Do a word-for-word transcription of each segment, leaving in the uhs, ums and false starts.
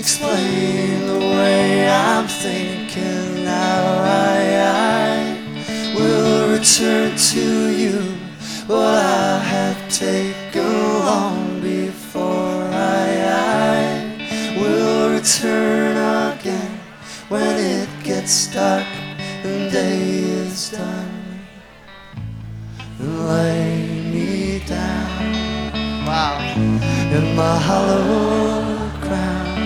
explain the way I'm thinking now. I, I will return to you what I have taken long before. I, I will return again when it gets dark and day is done. And lay me down, wow, in my hallowed ground.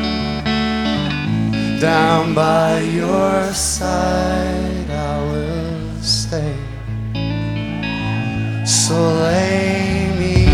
Down by your side I will stay. So lay me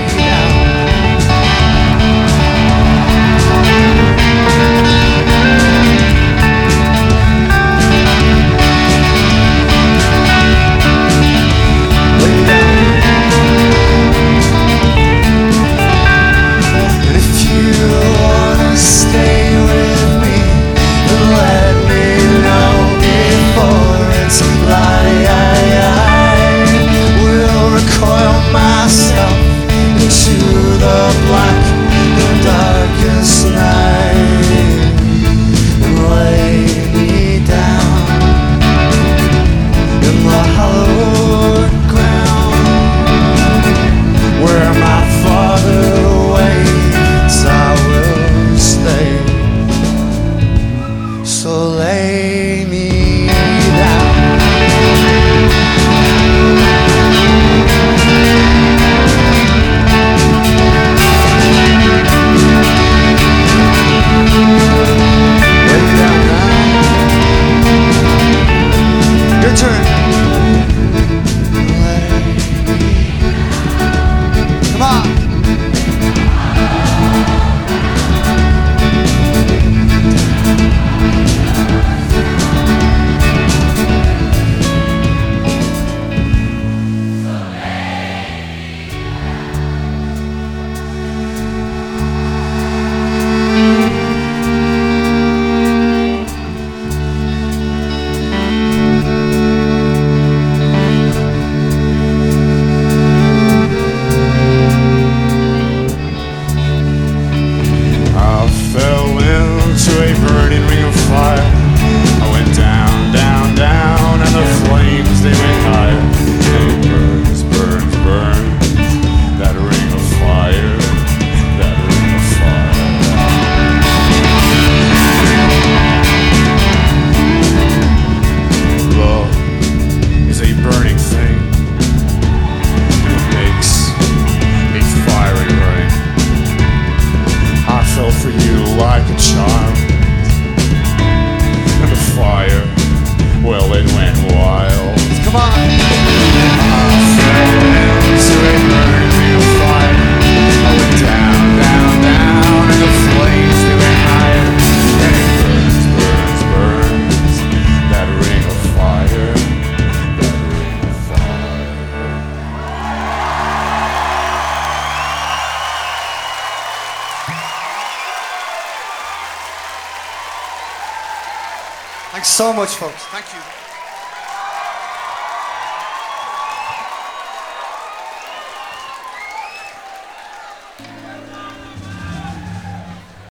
Thanks so much, folks. Thank you.